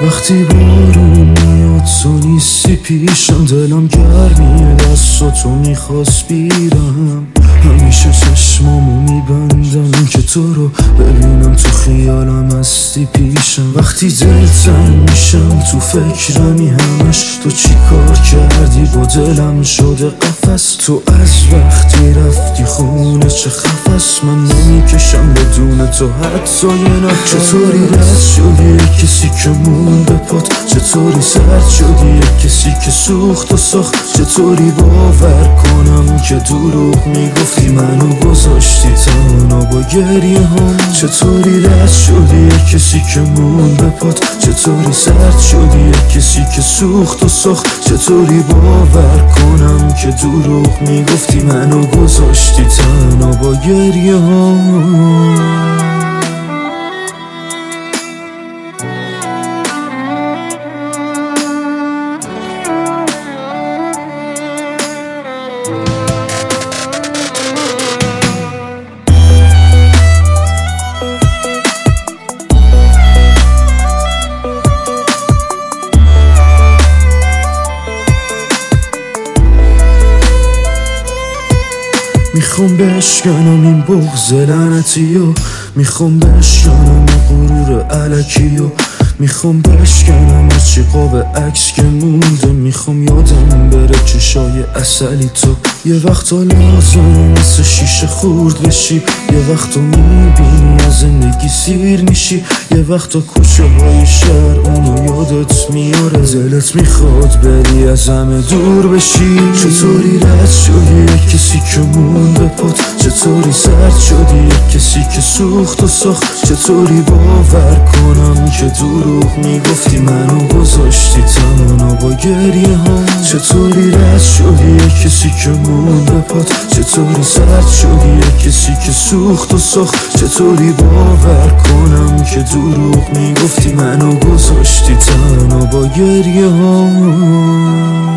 وقتی بارون میاد تو نیستی پیشم، دلم گرمیه دستاتو میخواست بیرم. همیشه چشمامو میبندم که تو رو ببینم، تو خیالم هستی پیشم. وقتی دلتنگ میشم تو فکرمی همش، تو چی کار کردی با دلم شده قفس. تو از وقتی رفتی خونه چه خفس، من نمیکشم بدون تو حتی یه نفس. چطوری رد شدی کسی که مون به پات، چطوری سرد شدی کسی که سوخت و ساخت. چطوری باور کنم که دروغ میگفتی منو گذاشتی تنها با گریه هم. چطوری رد شدی کسی که مون به پات، چطوری سرد شدی کسی که سوخت و ساخت. چطوری باور کنم که دروغ میگفتی منو گذاشتی تنها با گریه هم. میخوام بشکنم این بغض لعنتیو، میخوام بشکنم این غرور علکیو، میخوام بشکنم از چی قاب عکس که مونده. میخوام یادم بره چشای اصلی تو. یه وقتا لازم مثل شیشه خورد بشی، یه وقتا میبینی از زندگی سیر میشی، یه وقتا کوچه های شهر اونو یادت میاره. دلت میخواد بری از همه دور بشی. چطوری رد شدی کسی که مون به پات، چطوری سرد شدی کسی که سوخت و ساخت. چطوری باور کنم که دروغ میگفتی منو گذاشتی تنها با گریه هم. چطوری رد شدی کسی که مون به پات، چطوری سرد شدی کسی که سوخت و ساخت. چطوری باور کنم که دروغ میگفتی منو گذاشتی تنها با گریه هم.